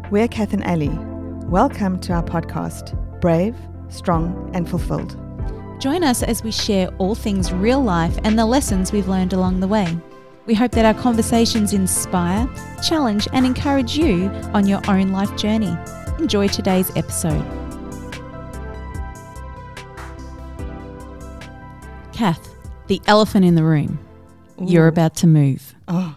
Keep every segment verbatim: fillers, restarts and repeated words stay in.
We're Kath and Ali. Welcome to our podcast, Brave, Strong and Fulfilled. Join us as we share all things real life and the lessons we've learned along the way. We hope that our conversations inspire, challenge and encourage you on your own life journey. Enjoy today's episode. Kath, the elephant in the room. Ooh. You're about to move. Oh.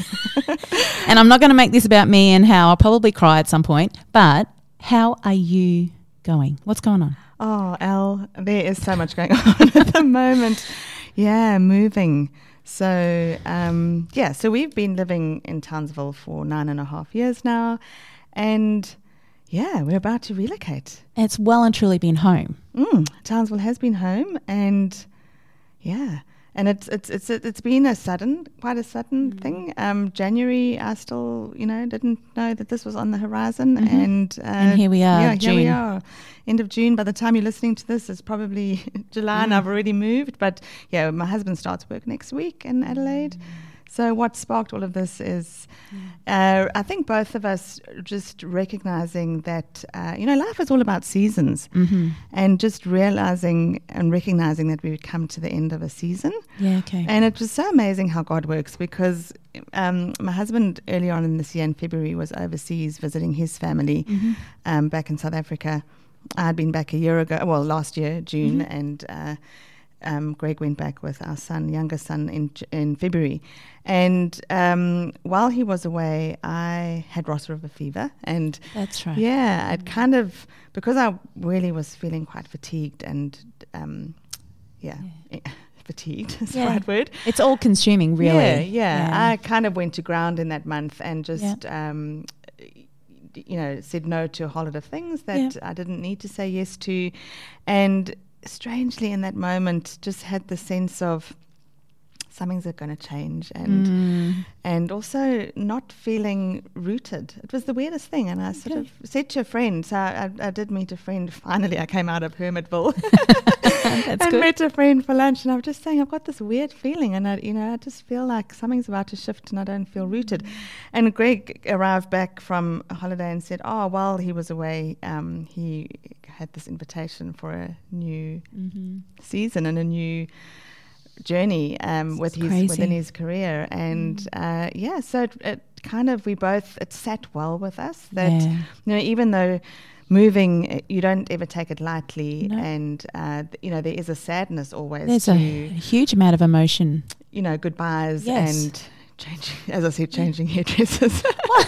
And I'm not going to make this about me and how I'll probably cry at some point, but how are you going? What's going on? Oh, Elle, there is so much going on at the moment. Yeah, moving. So, um, yeah, so we've been living in Townsville for nine and a half years now. And, yeah, we're about to relocate. It's well and truly been home. Mm, Townsville has been home and, yeah. And it's it's it's it's been a sudden, quite a sudden mm. thing. Um, January, I still, you know, didn't know that this was on the horizon, mm-hmm. and uh, and here we are. Yeah, June. here we are, end of June. By the time you're listening to this, it's probably July, mm. and I've already moved. But yeah, my husband starts work next week in Adelaide. Mm. So what sparked all of this is, uh, I think both of us just recognizing that, uh, you know, life is all about seasons, mm-hmm. and just realizing and recognizing that we would come to the end of a season. Yeah, okay. And it was so amazing how God works, because um, my husband early on in this year in February was overseas visiting his family mm-hmm. um, back in South Africa. I'd been back a year ago, well, last year, June, mm-hmm. and uh, Um, Greg went back with our son, younger son, in in February. And um, while he was away, I had Ross River fever. And that's right. Yeah, I'd kind of, because I really was feeling quite fatigued and, um, yeah, yeah. fatigued is yeah. the right word. It's all consuming, really. Yeah, yeah, yeah. I kind of went to ground in that month and just, yeah. um, you know, said no to a whole lot of things that yeah. I didn't need to say yes to. And strangely in that moment just had the sense of something's going to change, and mm. and also not feeling rooted. It was the weirdest thing, and I sort okay. of said to a friend, so I, I did meet a friend, finally I came out of Hermitville That's and good. met a friend for lunch, and I was just saying I've got this weird feeling, and I, you know, I just feel like something's about to shift and I don't feel rooted. Mm. And Greg arrived back from a holiday and said, oh, while he was away, um, he had this invitation for a new mm-hmm. season and a new journey um, with his crazy. within his career. And mm. uh, yeah, so it, it kind of, we both, it sat well with us that, yeah. you know, even though moving, you don't ever take it lightly, no. and uh, you know, there is a sadness always. There's to, a huge amount of emotion. You know, goodbyes yes. and changing, as I said, changing hairdressers.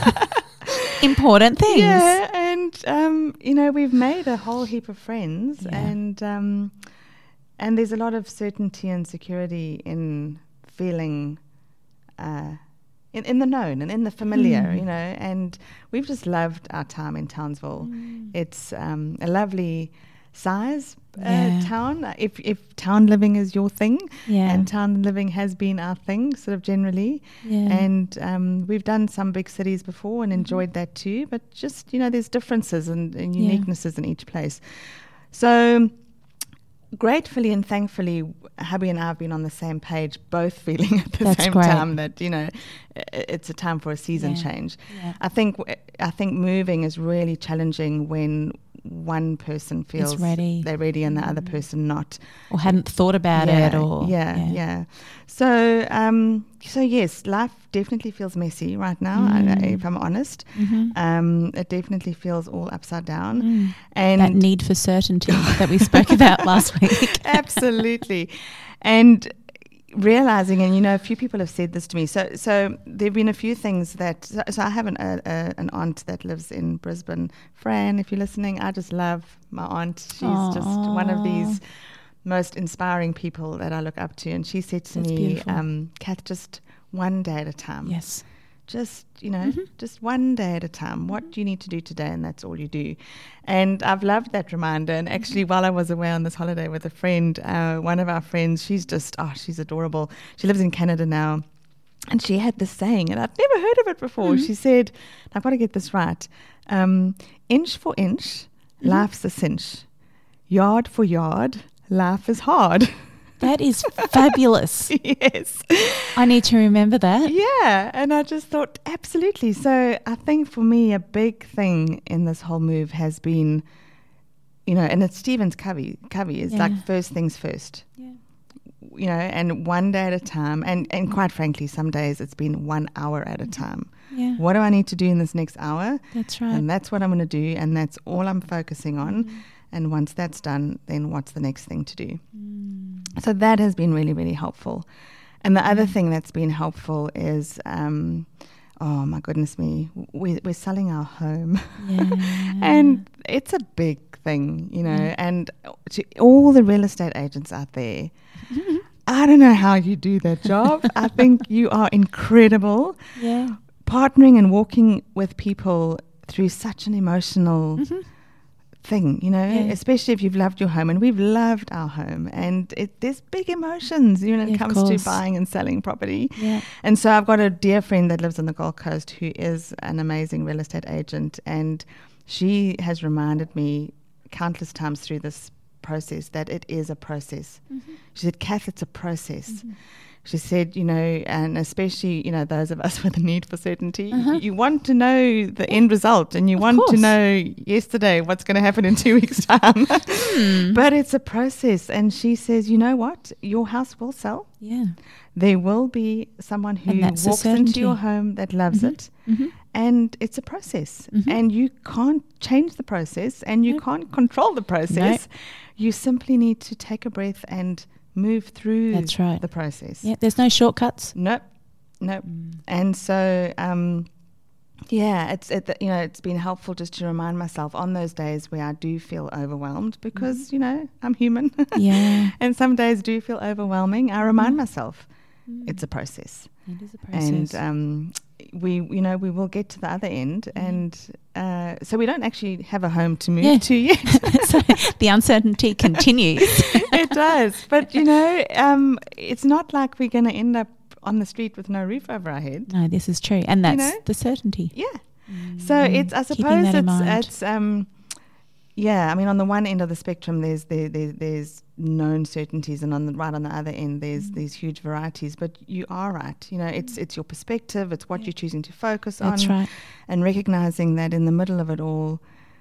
Important things. Yeah, and um, you know, we've made a whole heap of friends, yeah. and um, and there's a lot of certainty and security in feeling uh, in in the known and in the familiar, mm. you know. And we've just loved our time in Townsville. Mm. It's um, a lovely size uh, yeah. town. If if town living is your thing, yeah. and town living has been our thing, sort of generally. Yeah. And um, we've done some big cities before and mm-hmm. enjoyed that too. But just, you know, there's differences and, and uniquenesses yeah. in each place. So gratefully and thankfully, hubby and I have been on the same page, both feeling at the That's same great. time that, you know, it's a time for a season yeah. change. Yeah. I think I think moving is really challenging when one person feels it's ready. they're ready and the mm. other person not, or hadn't thought about yeah, it, or yeah, yeah, yeah. So, um, so yes, life definitely feels messy right now. Mm. I, if I'm honest, mm-hmm. um, it definitely feels all upside down, mm. and that need for certainty that we spoke about last week. Absolutely, and realizing, and you know, a few people have said this to me. So, so there've been a few things that. So, so I have an uh, uh, an aunt that lives in Brisbane. Fran, if you're listening, I just love my aunt. She's Aww. just one of these most inspiring people that I look up to. And she said to That's me, um, "Kath, just one day at a time. Yes, just you know, mm-hmm. just one day at a time. What do you need to do today, and that's all you do." And I've loved that reminder. And actually, while I was away on this holiday with a friend, uh, one of our friends, she's just, oh, she's adorable. She lives in Canada now. And she had this saying, and I'd never heard of it before. Mm-hmm. She said, I've got to get this right, um, inch for inch, mm-hmm. life's a cinch. Yard for yard, life is hard. That is fabulous. Yes. I need to remember that. Yeah. And I just thought, absolutely. So I think for me, a big thing in this whole move has been, you know, and it's Stephen's covey, covey is Yeah. like first things first. Yeah. You know, and one day at a time. And, and quite frankly, some days it's been one hour at a time. Yeah. What do I need to do in this next hour? That's right. And that's what I'm going to do. And that's all I'm focusing on. Mm. And once that's done, then what's the next thing to do? Mm. So that has been really, really helpful. And the other thing that's been helpful is, um, oh my goodness me, we, we're selling our home. Yeah. And it's a big thing, you know, Yeah. and to all the real estate agents out there, I don't know how you do that job. I think you are incredible. Yeah. Partnering and walking with people through such an emotional Mm-hmm. thing, you know, Yeah. especially if you've loved your home, and we've loved our home, and it, there's big emotions, you know, when Yeah, it of comes to course. buying and selling property. Yeah. And so I've got a dear friend that lives on the Gold Coast who is an amazing real estate agent, and she has reminded me countless times through this process that it is a process. Mm-hmm. She said, Kath, it's a process. Mm-hmm. She said, you know, and especially, you know, those of us with a need for certainty, Uh-huh. you want to know the end result, and you Of want to course. know yesterday what's going to happen in two weeks' time. Hmm. But it's a process. And she says, you know what? Your house will sell. Yeah. There will be someone who And that's a walks into your certainty. home that loves Mhm. it. Mm-hmm. And it's a process. Mhm. And you can't change the process, and you Nope. can't control the process. You simply need to take a breath and move through That's right. the process. Yeah. There's no shortcuts. Nope. Nope. Mm. And so, um, yeah, it's it, you know it's been helpful just to remind myself on those days where I do feel overwhelmed, because you know I'm human. Yeah. And some days do feel overwhelming. I remind Mm. myself Mm. it's a process, It is a process. and um, we you know we will get to the other end, and uh, so we don't actually have a home to move Yeah. to yet. So the uncertainty continues. It does, but you know, um, it's not like we're going to end up on the street with no roof over our head. No, this is true. And that's know? the certainty. Yeah. So Mm. it's, I Keeping suppose that in it's, mind. it's, um, yeah. I mean, on the one end of the spectrum, there's there, there there's known certainties, and on the right on the other end, there's Mm. these huge varieties. But you are right. You know, it's it's your perspective. It's what Yeah. you're choosing to focus That's on, right. and recognizing that in the middle of it all,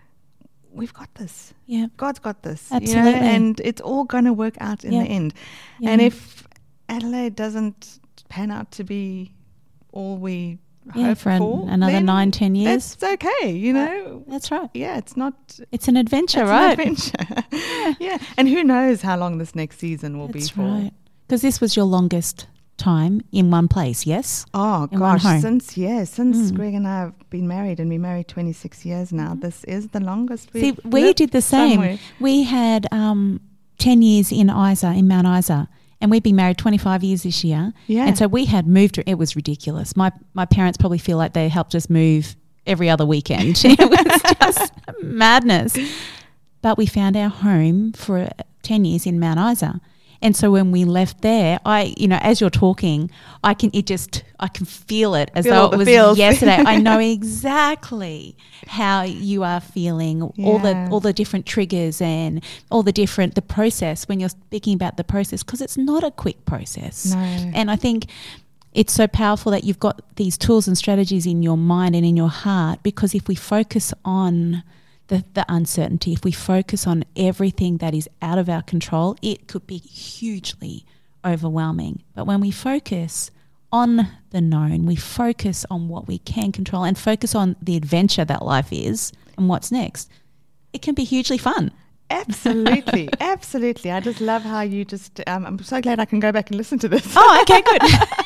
we've got this. Yeah. God's got this. You Absolutely. know, and it's all going to work out in Yeah. the end. Yeah. And if Adelaide doesn't pan out to be all we yeah, hope for an- for, another then nine, ten years. that's okay, you know. That's right. Yeah, it's not It's an adventure, it's right? an adventure. Yeah, and who knows how long this next season will That's be for. right. Because this was your longest time in one place, yes? Oh In one gosh, home. since yeah, since Mm. Greg and I have been married, and we married twenty-six years now. Mhm. This is the longest See, we've we lived did the same. somewhere. We had um, ten years in Isa, in Mount Isa, and we've been married twenty-five years this year. Yeah. And so we had moved. It was ridiculous. My my parents probably feel like they helped us move every other weekend. It was just madness. But we found our home for ten years in Mount Isa. And so when we left there, I, you know, as you're talking, I can, it just, I can feel it as Feel though all it the was feels. yesterday. I know exactly how you are feeling, all the, Yeah. all the different triggers and all the different, the process when you're speaking about the process, because it's not a quick process. No. And I think it's so powerful that you've got these tools and strategies in your mind and in your heart, because if we focus on the, the uncertainty, if we focus on everything that is out of our control, it could be hugely overwhelming. But when we focus on the known, we focus on what we can control and focus on the adventure that life is and what's next, it can be hugely fun. Absolutely, absolutely. I just love how you just. Um, I'm so glad I can go back and listen to this. Oh, okay, good.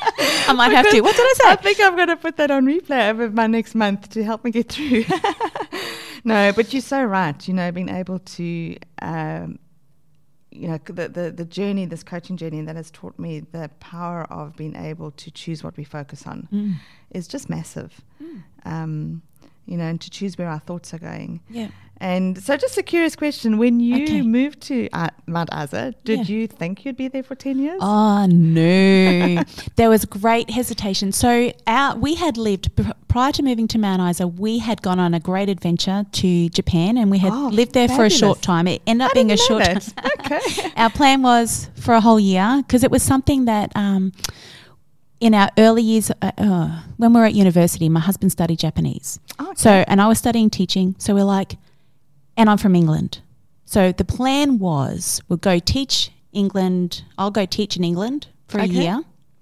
I might have to. Because What did I say? I think I'm going to put that on replay over my next month to help me get through. No, but you're so right. You know, being able to, um, you know, the, the the journey, this coaching journey, that has taught me the power of being able to choose what we focus on Mm. is just massive. Mm. Um, you know, and to choose where our thoughts are going. Yeah. And so just a curious question, when you Okay. moved to uh, Mount Isa, did Yeah. you think you'd be there for ten years? Oh, no. There was great hesitation. So our, we had lived, pr- prior to moving to Mount Isa, we had gone on a great adventure to Japan, and we had Oh, lived there for a fabulous. short time. It ended up I being a didn't know short that. Okay. Our plan was for a whole year because it was something that um, in our early years, uh, uh, when we were at university, my husband studied Japanese. Okay. So, and I was studying teaching. So we're like, and I'm from England. So the plan was we'll go teach England. I'll go teach in England for Okay. a year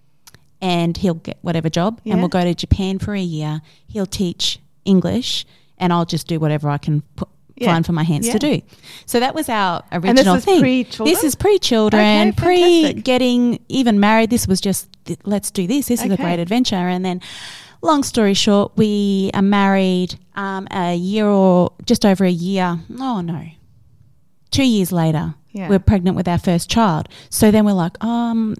and he'll get whatever job. Yeah. And we'll go to Japan for a year. He'll teach English and I'll just do whatever I can put, Yeah. find for my hands Yeah. to do. So that was our original And this was thing. pre-children? This is pre-children, Okay, pre fantastic. getting even married. This was just, th- let's do this. This is a Okay. great adventure. And then long story short, we are married um, a year or just over a year. Oh, no. Two years later, Yeah. we're pregnant with our first child. So then we're like, um,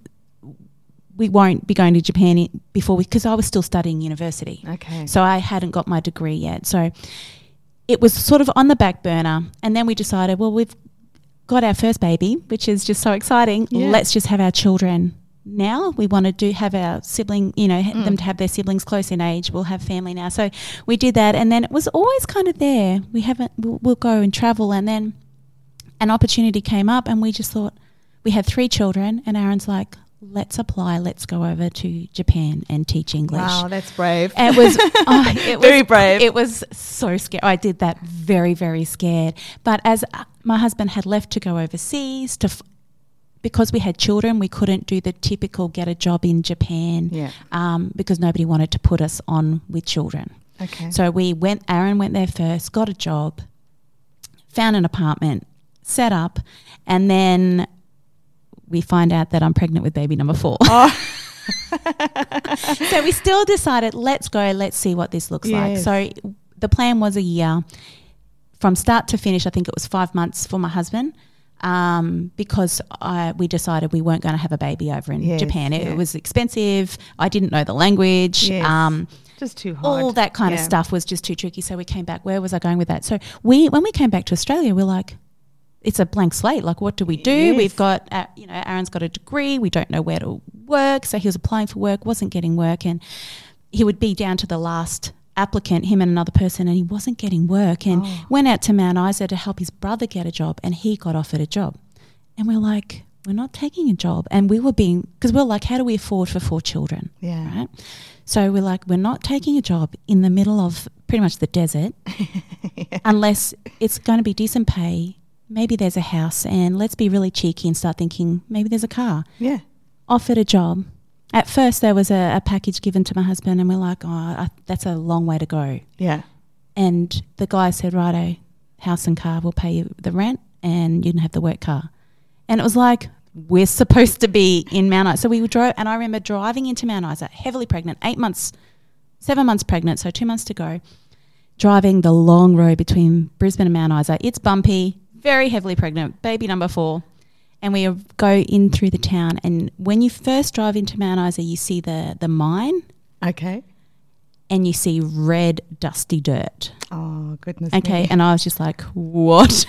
we won't be going to Japan i- before we, because I was still studying university. Okay. So I hadn't got my degree yet. So it was sort of on the back burner. And then we decided, well, we've got our first baby, which is just so exciting. Yeah. Let's just have our children now. We want to do have our sibling, you know, ha- them to have their siblings close in age. We'll have family now. So we did that. And then it was always kind of there. We haven't, we'll, we'll go and travel. And then an opportunity came up and we just thought, we had three children and Aaron's like, let's apply, let's go over to Japan and teach English. Wow, that's brave. And it was oh, it Very was, brave. It was so scary. I did that very, very scared. But as uh, my husband had left to go overseas to, f- because we had children, we couldn't do the typical get a job in Japan. Yeah. Um, because nobody wanted to put us on with children. Okay. So we went. Aaron went there first, got a job, found an apartment, set up, and then we find out that I'm pregnant with baby number four. Oh. So we still decided, let's go, let's see what this looks Yes. like. So the plan was a year. From start to finish, I think it was five months for my husband um, because I, we decided we weren't going to have a baby over in Yes, Japan. It, yeah. it was expensive. I didn't know the language. Yes. Um, Just too hard. all that kind of Yeah. stuff was just too tricky. So we came back. Where was I going with that? So we, when we came back to Australia, we're like, it's a blank slate. Like, what do we do? Yes. We've got, uh, you know, Aaron's got a degree. We don't know where to work. So he was applying for work, wasn't getting work. And he would be down to the last applicant, him and another person, and he wasn't getting work. And Oh. went out to Mount Isa to help his brother get a job, and he got offered a job. And we're like, we're not taking a job. And we were being, because we're like, how do we afford for four children? Yeah. Right? So we're like, we're not taking a job in the middle of pretty much the desert unless it's going to be decent pay. Maybe there's a house, and let's be really cheeky and start thinking maybe there's a car. Yeah. Offered a job. At first there was a, a package given to my husband, and we're like, oh, I, that's a long way to go. Yeah. And the guy said, righto, house and car, we'll pay you the rent and you can have the work car. And it was like, we're supposed to be in Mount Isa. So we drove, and I remember driving into Mount Isa, heavily pregnant, eight months, seven months pregnant, so two months to go, driving the long road between Brisbane and Mount Isa. It's bumpy, very heavily pregnant, baby number four. And we go in through the town, and when you first drive into Mount Isa, you see the, the mine Okay. and you see red, dusty dirt. Oh, goodness Okay, me. and I was just like, what?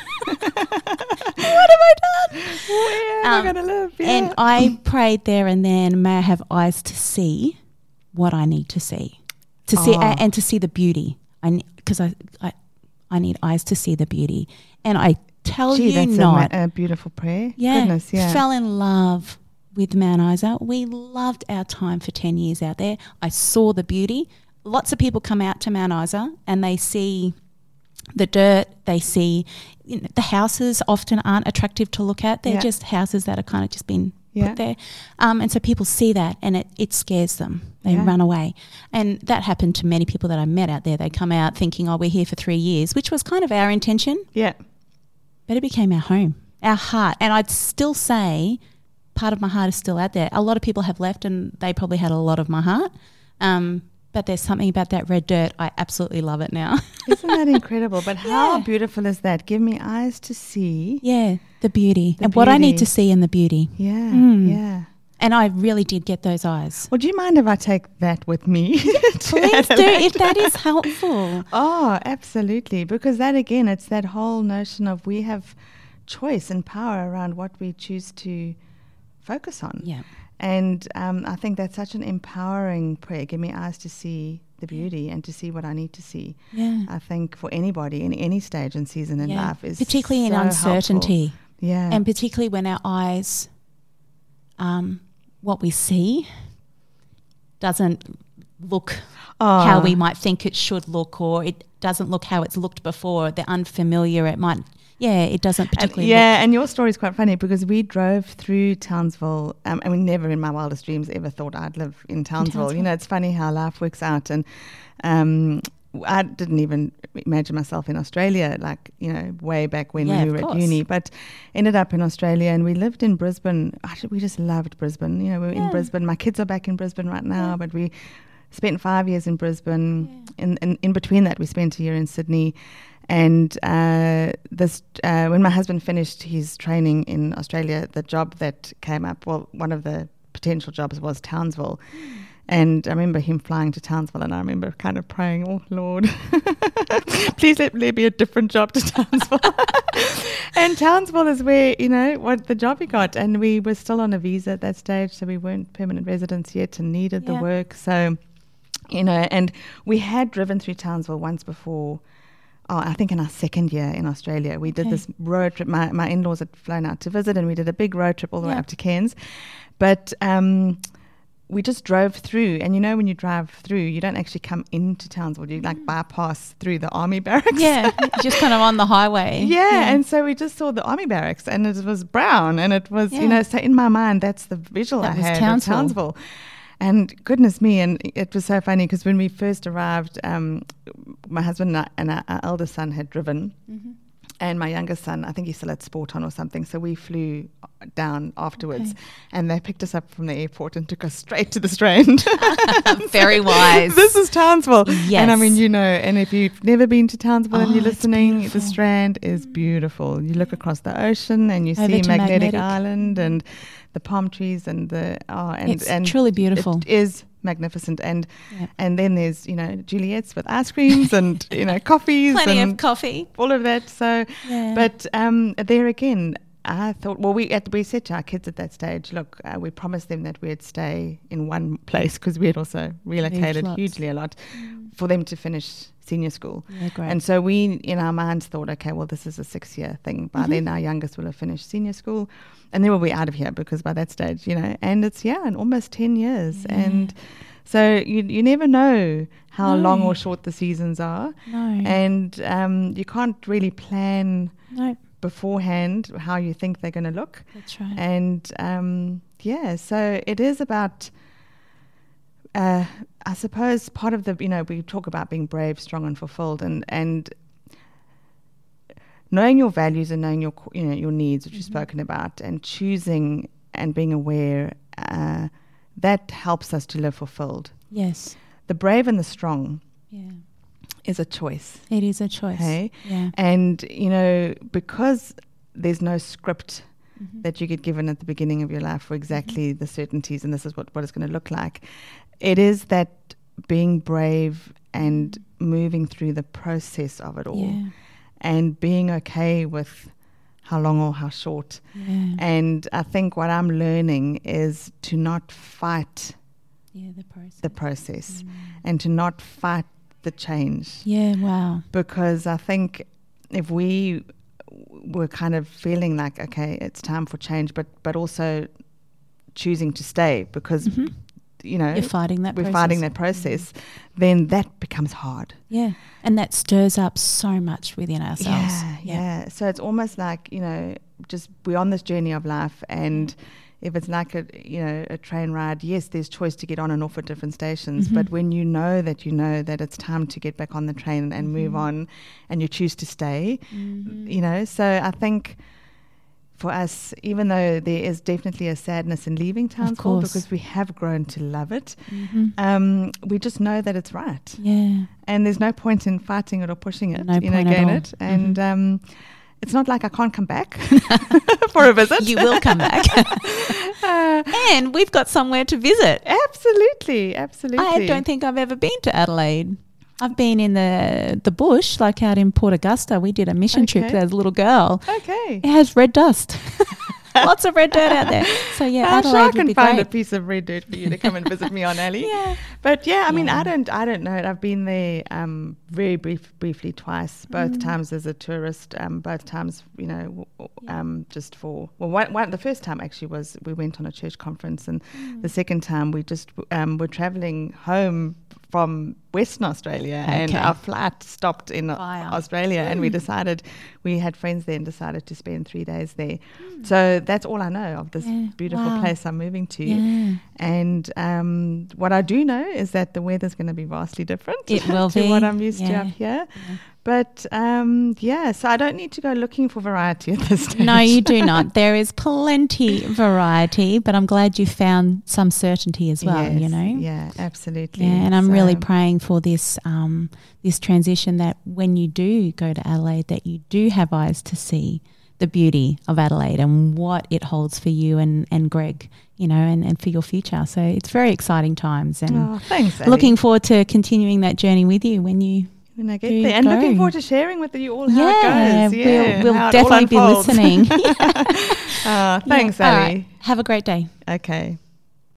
What have I done? Where am I Um, going to live? Yeah. And I prayed there and then, may I have eyes to see what I need to see, to see Oh. a- and to see the beauty. I because I, I I need eyes to see the beauty, and I tell Gee, you that's a not, ma- a, beautiful prayer. yeah, Goodness, yeah. fell in love with Mount Isa. We loved our time for ten years out there. I saw the beauty. Lots of people come out to Mount Isa and they see the dirt, they see, you know, the houses often aren't attractive to look at. They're Yeah. just houses that are kind of just been Yeah. put there. Um, and so people see that and it, it scares them. They Yeah. run away. And that happened to many people that I met out there. They come out thinking, oh, we're here for three years, which was kind of our intention, Yeah. but it became our home, our heart. And I'd still say part of my heart is still out there. A lot of people have left and they probably had a lot of my heart. Um, but there's something about that red dirt. I absolutely love it now. Isn't that incredible? But how Yeah. beautiful is that? Give me eyes to see. Yeah, the beauty. The and what I need beauty. to see in the beauty. Yeah, Mm. yeah. And I really did get those eyes. Well, do you mind if I take that with me? Please do, if that is helpful. Oh, absolutely. Because that, again, it's that whole notion of we have choice and power around what we choose to focus on. Yeah. And um, I think that's such an empowering prayer. Give me eyes to see the beauty and to see what I need to see. Yeah. I think for anybody in any stage and season in Yeah. life is particularly so in uncertainty. helpful. Yeah. And particularly when our eyes, um, what we see doesn't look Oh. how we might think it should look, or it doesn't look how it's looked before. The unfamiliar, it might, yeah, it doesn't particularly and, yeah, look. and your story is quite funny because we drove through Townsville. Um, I mean, never in my wildest dreams ever thought I'd live in Townsville. Townsville. You know, it's funny how life works out. And um, I didn't even imagine myself in Australia, like, you know, way back when Yeah, we of were course. at uni. But ended up in Australia, and we lived in Brisbane. I ju- we just loved Brisbane. You know, we were Yeah. in Brisbane. My kids are back in Brisbane right now, Yeah. but we spent five years in Brisbane. In, in in between that, we spent a year in Sydney. And uh, this, uh, when my husband finished his training in Australia, the job that came up, well, one of the potential jobs was Townsville. And I remember him flying to Townsville, and I remember kind of praying, oh, Lord, please let there be a different job to Townsville. And Townsville is where, you know, what the job he got. And we were still on a visa at that stage, so we weren't permanent residents yet and needed Yeah. the work. So, you know, and we had driven through Townsville once before. Oh, I think in our second year in Australia, we did Okay. this road trip. My, my in-laws had flown out to visit, and we did a big road trip all the way Yeah. up to Cairns. But um, we just drove through. And you know, when you drive through, you don't actually come into Townsville. You like bypass through the army barracks. Yeah, just kind of on the highway. Yeah, and so we just saw the army barracks, and it was brown, and it was, Yeah. you know, so in my mind, that's the visual That I was had Townsville. of Townsville. And goodness me, and it was so funny because when we first arrived, um, my husband and, I, and our, our eldest son had driven, Mm-hmm. and my youngest son, I think he still had sport on or something, so we flew down afterwards, Okay. and they picked us up from the airport and took us straight to the Strand. Very wise. This is Townsville. And I Yes. mean, you know, and if you've never been to Townsville and Oh, you're it's listening, beautiful. the Strand is beautiful. You look across the ocean and you Over see to Magnetic, Magnetic. Island and the palm trees and the oh, and It's and truly beautiful. It is magnificent, and Yeah. and then there's, you know, Juliet's with ice creams and, you know, coffees Plenty and of coffee. all of that. So, Yeah. but um, there again, I thought, well, we at, we said to our kids at that stage, look, uh, we promised them that we'd stay in one place because we had also relocated lots. hugely a lot for them to finish senior school. Yeah, great. And so we, in our minds, thought, okay, well, this is a six-year thing. By Mhm. then, our youngest will have finished senior school, and then we'll be out of here because by that stage, you know, and it's, yeah, in almost ten years. Yeah. And so you you never know how No. long or short the seasons are. No. And um, you can't really plan no, beforehand how you think they're going to look. that's right. And um, yeah, so it is about, uh, I suppose, part of the, you know, we talk about being brave, strong, and fulfilled, and and knowing your values and knowing your, co- you know, your needs, which you've Mhm. spoken about, and choosing and being aware. Uh, that helps us to live fulfilled. Yes. The brave and the strong Yeah. is a choice. It is a choice. Hey? Yeah. And, you know, because there's no script Mhm. that you get given at the beginning of your life for exactly the certainties and this is what, what it's going to look like, it is that being brave and moving through the process of it all Yeah. and being okay with how long or how short. Yeah. And I think what I'm learning is to not fight Yeah, the process. the process Mm. and to not fight the change. Yeah, wow. Because I think if we were kind of feeling like, okay, it's time for change, but but also choosing to stay because, Mhm. you know, You're fighting that we're process. fighting that process, then that becomes hard. Yeah. And that stirs up so much within ourselves. Yeah, yeah. So it's almost like, you know, just we're on this journey of life, and if it's like a, you know, a train ride, yes, there's choice to get on and off at different stations, Mhm. but when you know that you know that it's time to get back on the train and move Mhm. on, and you choose to stay, Mhm. you know, so I think for us, even though there is definitely a sadness in leaving Townsville course. because we have grown to love it, Mhm. um, we just know that it's right. Yeah. And there's no point in fighting it or pushing it, No you know, point at gain all. it. And um, it's not like I can't come back for a visit. You will come back. uh, and we've got somewhere to visit. Absolutely, absolutely. I don't think I've ever been to Adelaide. I've been in the the bush, like out in Port Augusta. We did a mission Okay. trip as a little girl. Okay. It has red dust. Lots of red dirt out there. So yeah, I'm sure Adelaide I would can be find great. a piece of red dirt for you to come and visit me on, Ali. Yeah. But yeah, I mean, Yeah. I don't, I don't know it. I've been there um, very brief, briefly twice, both Mm. times as a tourist, um, both times, you know, w- w- um, just for, well, one, one, the first time actually was we went on a church conference, and Mm. the second time we just um, were traveling home from Western Australia, and Okay. our flight stopped in uh, Wow. Australia, and we decided, we had friends there and decided to spend three days there. So that's all I know of this Yeah. beautiful Wow. place I'm moving to. Yeah. And um, what I do know is that the weather's going to be vastly different It will to be. what I'm used to Yeah. up here. Yeah. But um, yeah, so I don't need to go looking for variety at this stage. No, you do not. There is plenty variety, but I'm glad you found some certainty as well, Yes, you know? Yeah, absolutely. Yeah, and I'm really So- praying for this um, this transition, that when you do go to Adelaide, that you do have eyes to see the beauty of Adelaide and what it holds for you and, and Greg, you know, and, and for your future. So it's very exciting times, and Oh, thanks, Ali. looking forward to continuing that journey with you when you when I get do there, and go. looking forward to sharing with you all how yeah, it goes. Yeah, we'll, we'll how it all definitely be unfolds. listening. Oh, thanks, Yeah. All Ali. right. Have a great day. Okay.